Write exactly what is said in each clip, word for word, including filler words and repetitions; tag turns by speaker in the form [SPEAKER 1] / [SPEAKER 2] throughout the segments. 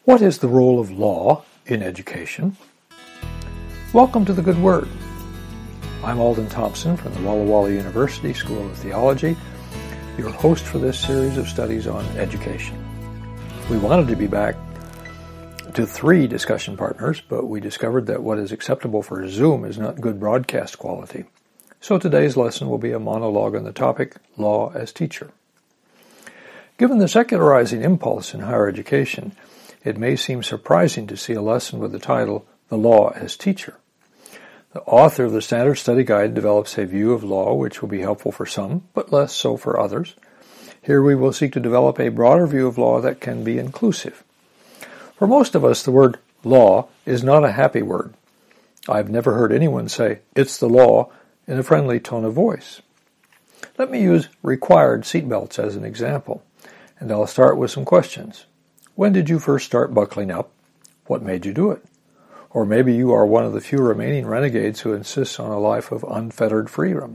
[SPEAKER 1] What is the role of law in education? Welcome to the Good Word. I'm Alden Thompson from the Walla Walla University School of Theology, your host for this series of studies on education. We wanted to be back to three discussion partners, but we discovered that what is acceptable for Zoom is not good broadcast quality. So today's lesson will be a monologue on the topic, Law as Teacher. Given the secularizing impulse in higher education, it may seem surprising to see a lesson with the title, The Law as Teacher. The author of the Standard Study Guide develops a view of law which will be helpful for some, but less so for others. Here we will seek to develop a broader view of law that can be inclusive. For most of us, the word law is not a happy word. I've never heard anyone say, it's the law, in a friendly tone of voice. Let me use required seatbelts as an example, and I'll start with some questions. When did you first start buckling up? What made you do it? Or maybe you are one of the few remaining renegades who insists on a life of unfettered freedom.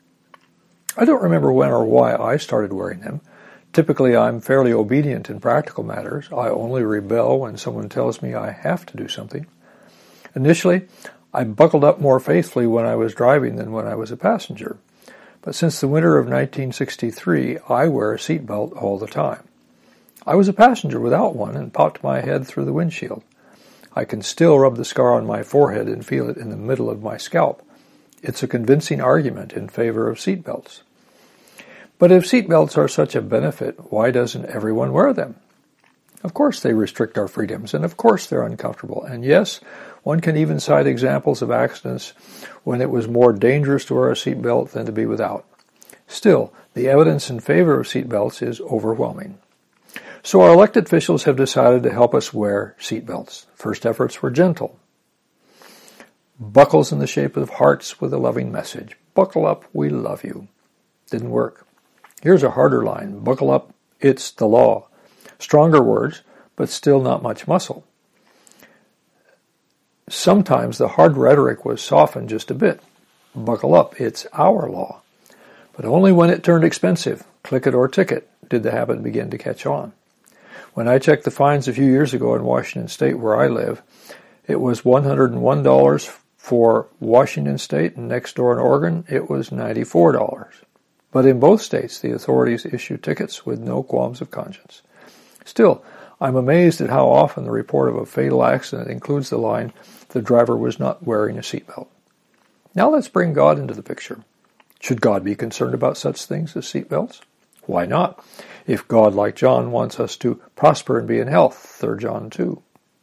[SPEAKER 1] I don't remember when or why I started wearing them. Typically, I'm fairly obedient in practical matters. I only rebel when someone tells me I have to do something. Initially, I buckled up more faithfully when I was driving than when I was a passenger. But since the winter of nineteen sixty-three, I wear a seatbelt all the time. I was a passenger without one and popped my head through the windshield. I can still rub the scar on my forehead and feel it in the middle of my scalp. It's a convincing argument in favor of seatbelts. But if seatbelts are such a benefit, why doesn't everyone wear them? Of course they restrict our freedoms, and of course they're uncomfortable. And yes, one can even cite examples of accidents when it was more dangerous to wear a seatbelt than to be without. Still, the evidence in favor of seatbelts is overwhelming. So our elected officials have decided to help us wear seatbelts. First efforts were gentle. Buckles in the shape of hearts with a loving message. Buckle up, we love you. Didn't work. Here's a harder line. Buckle up, it's the law. Stronger words, but still not much muscle. Sometimes the hard rhetoric was softened just a bit. Buckle up, it's our law. But only when it turned expensive, click it or ticket, did the habit begin to catch on. When I checked the fines a few years ago in Washington State where I live, it was one hundred one dollars for Washington State, and next door in Oregon it was ninety-four dollars. But in both states, the authorities issue tickets with no qualms of conscience. Still, I'm amazed at how often the report of a fatal accident includes the line, the driver was not wearing a seatbelt. Now let's bring God into the picture. Should God be concerned about such things as seatbelts? Why not? If God, like John, wants us to prosper and be in health, Third John two.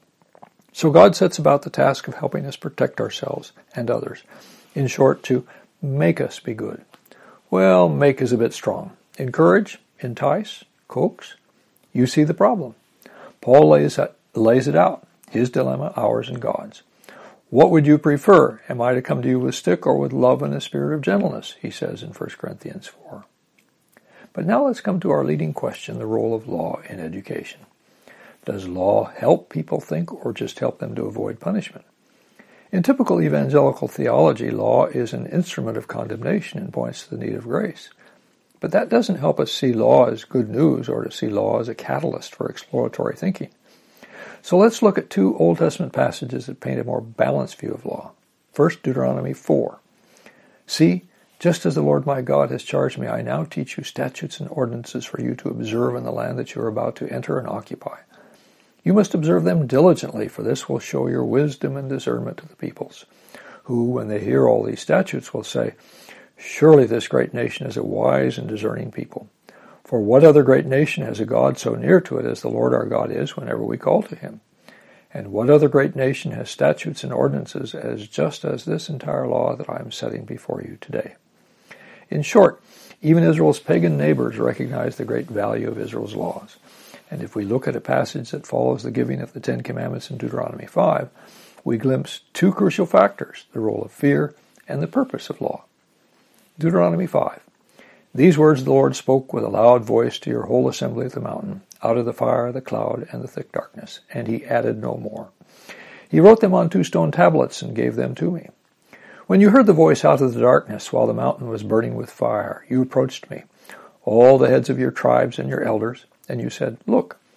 [SPEAKER 1] So God sets about the task of helping us protect ourselves and others. In short, to make us be good. Well, make is a bit strong. Encourage, entice, coax. You see the problem. Paul lays, lays it out, his dilemma, ours and God's. What would you prefer? Am I to come to you with stick or with love and a spirit of gentleness? He says in First Corinthians four. But now let's come to our leading question, the role of law in education. Does law help people think or just help them to avoid punishment? In typical evangelical theology, law is an instrument of condemnation and points to the need of grace. But that doesn't help us see law as good news or to see law as a catalyst for exploratory thinking. So let's look at two Old Testament passages that paint a more balanced view of law. First, Deuteronomy four. See, just as the Lord my God has charged me, I now teach you statutes and ordinances for you to observe in the land that you are about to enter and occupy. You must observe them diligently, for this will show your wisdom and discernment to the peoples, who, when they hear all these statutes, will say, surely this great nation is a wise and discerning people. For what other great nation has a God so near to it as the Lord our God is whenever we call to him? And what other great nation has statutes and ordinances as just as this entire law that I am setting before you today? In short, even Israel's pagan neighbors recognize the great value of Israel's laws. And if we look at a passage that follows the giving of the Ten Commandments in Deuteronomy five, we glimpse two crucial factors, the role of fear and the purpose of law. Deuteronomy five. These words the Lord spoke with a loud voice to your whole assembly at the mountain, out of the fire, the cloud, and the thick darkness. And he added no more. He wrote them on two stone tablets and gave them to me. When you heard the voice out of the darkness while the mountain was burning with fire, you approached me, all the heads of your tribes and your elders, and you said, look,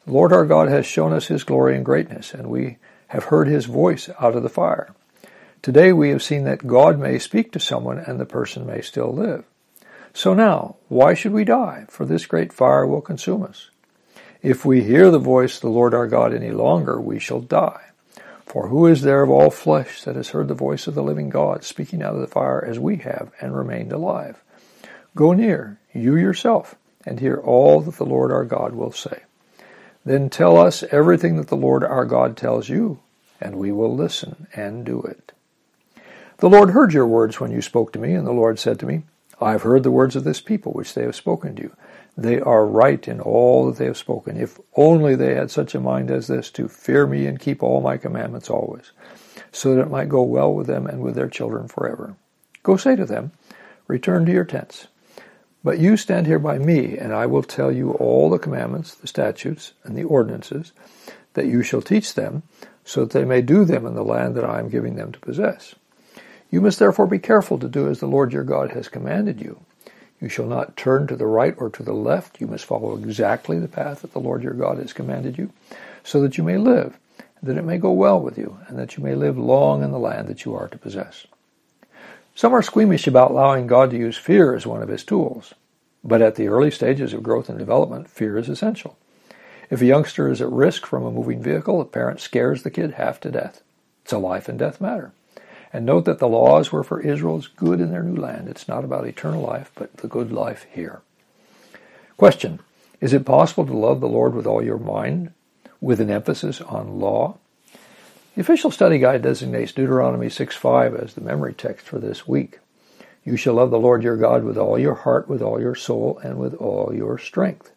[SPEAKER 1] The Lord our God has shown us his glory and greatness, and we have heard his voice out of the fire. Today we have seen that God may speak to someone and the person may still live. So now, why should we die? For this great fire will consume us. If we hear the voice of the Lord our God any longer, we shall die. For who is there of all flesh that has heard the voice of the living God speaking out of the fire as we have and remained alive? Go near, you yourself, and hear all that the Lord our God will say. Then tell us everything that the Lord our God tells you, and we will listen and do it. The Lord heard your words when you spoke to me, and the Lord said to me, I have heard the words of this people which they have spoken to you. They are right in all that they have spoken. If only they had such a mind as this, to fear me and keep all my commandments always, so that it might go well with them and with their children forever. Go say to them, return to your tents. But you stand here by me, and I will tell you all the commandments, the statutes, and the ordinances, that you shall teach them, so that they may do them in the land that I am giving them to possess. You must therefore be careful to do as the Lord your God has commanded you. You shall not turn to the right or to the left. You must follow exactly the path that the Lord your God has commanded you, so that you may live, and that it may go well with you, and that you may live long in the land that you are to possess. Some are squeamish about allowing God to use fear as one of his tools. But at the early stages of growth and development, fear is essential. If a youngster is at risk from a moving vehicle, the parent scares the kid half to death. It's a life and death matter. And note that the laws were for Israel's good in their new land. It's not about eternal life, but the good life here. Question: is it possible to love the Lord with all your mind, with an emphasis on law? The official study guide designates Deuteronomy six five as the memory text for this week. You shall love the Lord your God with all your heart, with all your soul, and with all your strength.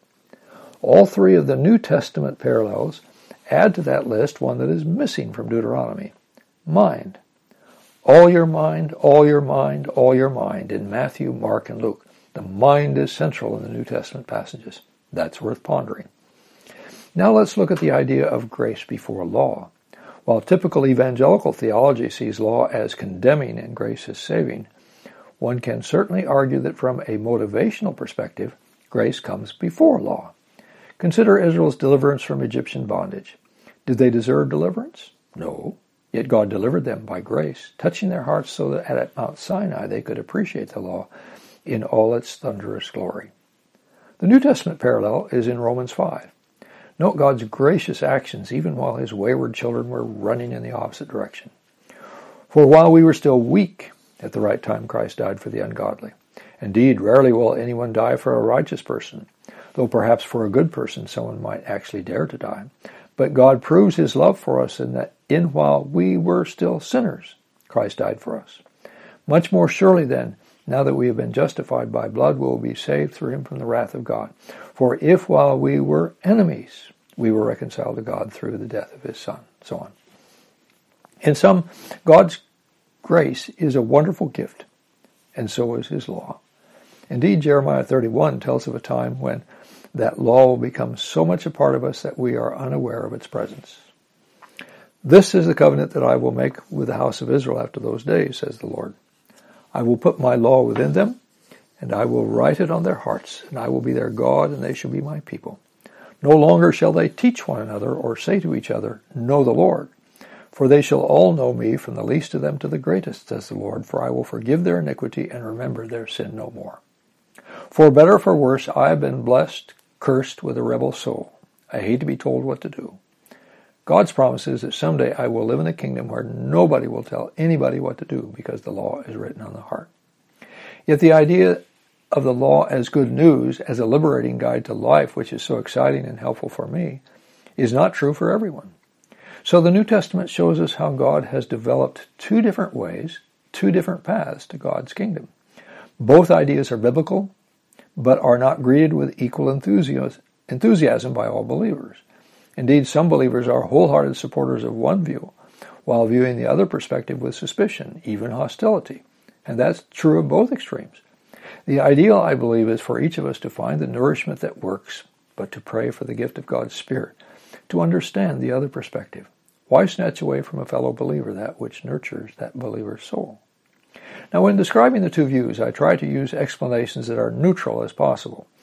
[SPEAKER 1] All three of the New Testament parallels add to that list one that is missing from Deuteronomy: mind. All your mind, all your mind, all your mind in Matthew, Mark, and Luke. The mind is central in the New Testament passages. That's worth pondering. Now let's look at the idea of grace before law. While typical evangelical theology sees law as condemning and grace as saving, one can certainly argue that from a motivational perspective, grace comes before law. Consider Israel's deliverance from Egyptian bondage. Did they deserve deliverance? No. Yet God delivered them by grace, touching their hearts so that at Mount Sinai they could appreciate the law in all its thunderous glory. The New Testament parallel is in Romans five. Note God's gracious actions even while his wayward children were running in the opposite direction. For while we were still weak, at the right time Christ died for the ungodly. Indeed, rarely will anyone die for a righteous person, though perhaps for a good person someone might actually dare to die. But God proves his love for us in that in while we were still sinners, Christ died for us. Much more surely then, now that we have been justified by blood, we will be saved through him from the wrath of God. For if while we were enemies, we were reconciled to God through the death of his Son, so on. In sum, God's grace is a wonderful gift, and so is his law. Indeed, Jeremiah thirty-one tells of a time when that law will become so much a part of us that we are unaware of its presence. This is the covenant that I will make with the house of Israel after those days, says the Lord. I will put my law within them, and I will write it on their hearts, and I will be their God, and they shall be my people. No longer shall they teach one another or say to each other, Know the Lord. For they shall all know me, from the least of them to the greatest, says the Lord, for I will forgive their iniquity and remember their sin no more. For better or for worse, I have been blessed, cursed with a rebel soul. I hate to be told what to do. God's promise is that someday I will live in a kingdom where nobody will tell anybody what to do because the law is written on the heart. Yet the idea of the law as good news, as a liberating guide to life, which is so exciting and helpful for me, is not true for everyone. So the New Testament shows us how God has developed two different ways, two different paths to God's kingdom. Both ideas are biblical, but are not greeted with equal enthusiasm by all believers. Indeed, some believers are wholehearted supporters of one view, while viewing the other perspective with suspicion, even hostility. And that's true of both extremes. The ideal, I believe, is for each of us to find the nourishment that works, but to pray for the gift of God's Spirit, to understand the other perspective. Why snatch away from a fellow believer that which nurtures that believer's soul? Now, when describing the two views, I try to use explanations that are neutral as possible,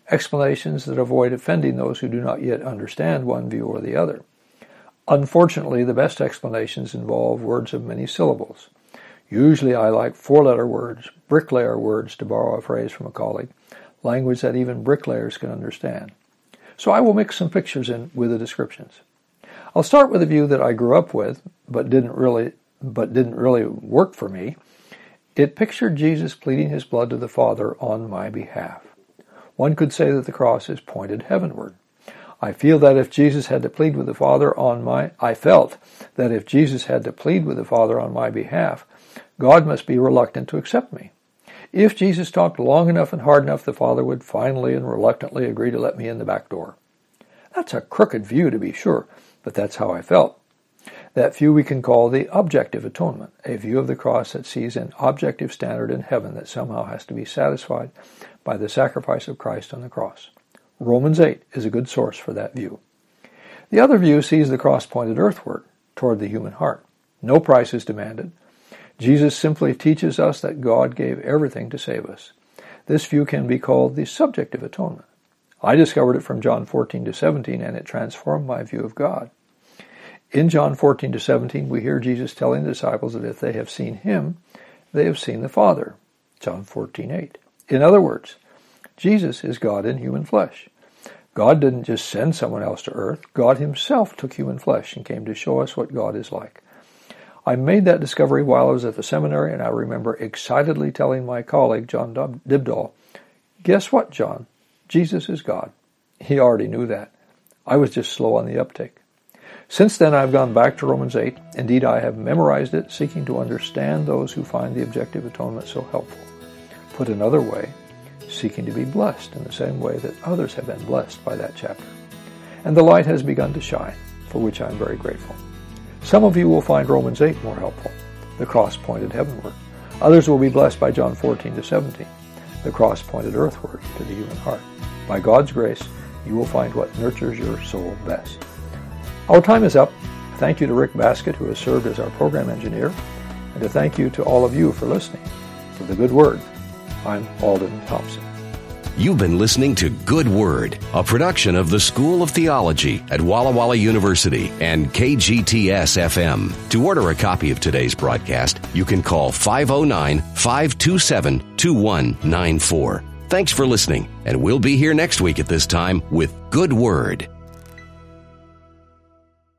[SPEAKER 1] explanations that avoid offending those who do not yet understand one view or the other. Unfortunately, the best explanations involve words of many syllables. Usually I like four-letter words, bricklayer words, to borrow a phrase from a colleague, language that even bricklayers can understand. So I will mix some pictures in with the descriptions. I'll start with a view that I grew up with, but didn't really, but didn't really work for me. It pictured Jesus pleading his blood to the Father on my behalf. One could say that the cross is pointed heavenward. I feel that if Jesus had to plead with the Father on my, I felt that if Jesus had to plead with the Father on my behalf, God must be reluctant to accept me. If Jesus talked long enough and hard enough, the Father would finally and reluctantly agree to let me in the back door. That's a crooked view, to be sure, but that's how I felt. That view we can call the objective atonement, a view of the cross that sees an objective standard in heaven that somehow has to be satisfied by the sacrifice of Christ on the cross. Romans eight is a good source for that view. The other view sees the cross pointed earthward, toward the human heart. No price is demanded. Jesus simply teaches us that God gave everything to save us. This view can be called the subjective atonement. I discovered it from John fourteen to seventeen, and it transformed my view of God. In John fourteen to seventeen, we hear Jesus telling the disciples that if they have seen him, they have seen the Father. John fourteen eight. In other words, Jesus is God in human flesh. God didn't just send someone else to earth. God himself took human flesh and came to show us what God is like. I made that discovery while I was at the seminary, and I remember excitedly telling my colleague, John Dibdahl, "Guess what, John? Jesus is God." He already knew that. I was just slow on the uptake. Since then, I've gone back to Romans eight. Indeed, I have memorized it, seeking to understand those who find the objective atonement so helpful. Put another way, seeking to be blessed in the same way that others have been blessed by that chapter. And the light has begun to shine, for which I am very grateful. Some of you will find Romans eight more helpful, the cross pointed heavenward. Others will be blessed by John fourteen to seventeen, the cross pointed earthward to the human heart. By God's grace, you will find what nurtures your soul best. Our time is up. Thank you to Rick Baskett, who has served as our program engineer, and to thank you to all of you for listening. For the Good Word, I'm Alden Thompson.
[SPEAKER 2] You've been listening to Good Word, a production of the School of Theology at Walla Walla University and K G T S F M. To order a copy of today's broadcast, you can call five oh nine, five two seven, two one nine four. Thanks for listening, and we'll be here next week at this time with Good Word.